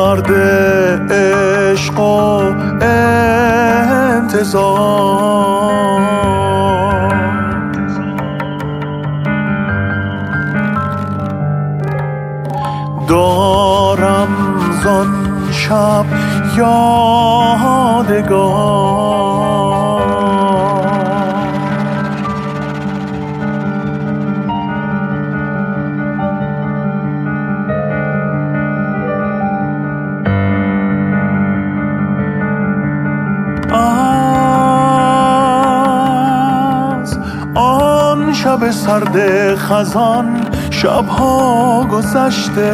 مرد عشق و انتظار، دارم زان شب یادگار. از آن شب سرد خزان شبها گذشته،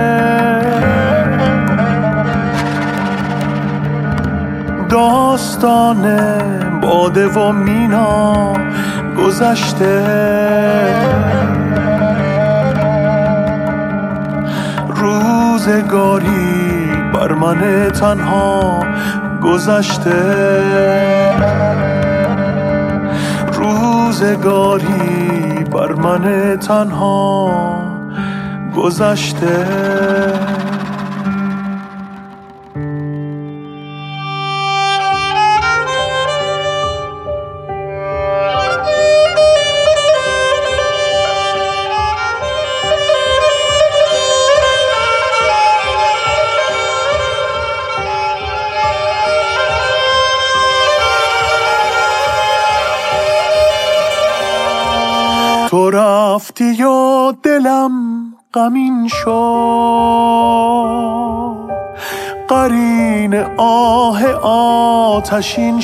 داستان باده و مینا گذشته، روزگاری بر من تنها گذشته، روزگاری بر من تنها گذشته. تو رفتی و دلم غمین شد، قرین آه آتشین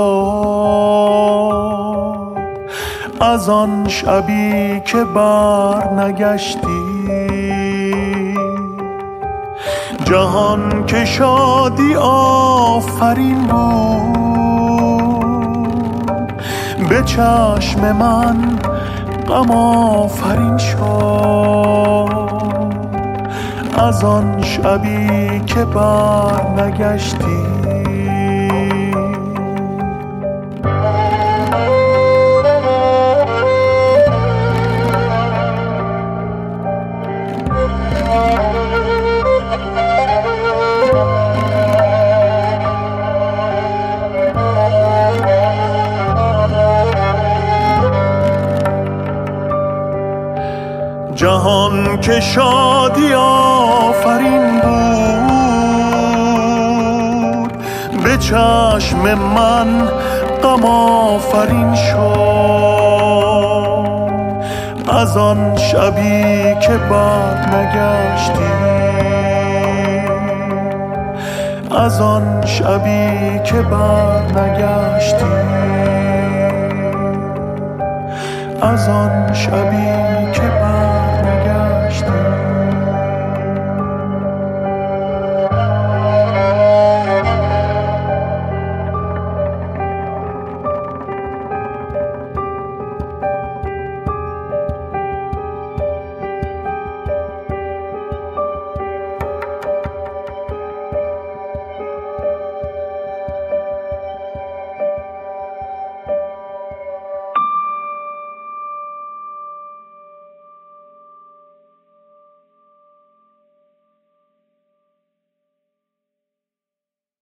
شد. از آن شبی که بر نگشتی، جهان که شادی آفرین بود، به چشم من غم آفرین شد. از آن شبی که بر نگشتی، جهان که شادی آفرین بود، به چشم من غم آفرین شد. از آن شبی که بر نگشتی، از آن شبی که بر نگشتی، از آن شبی که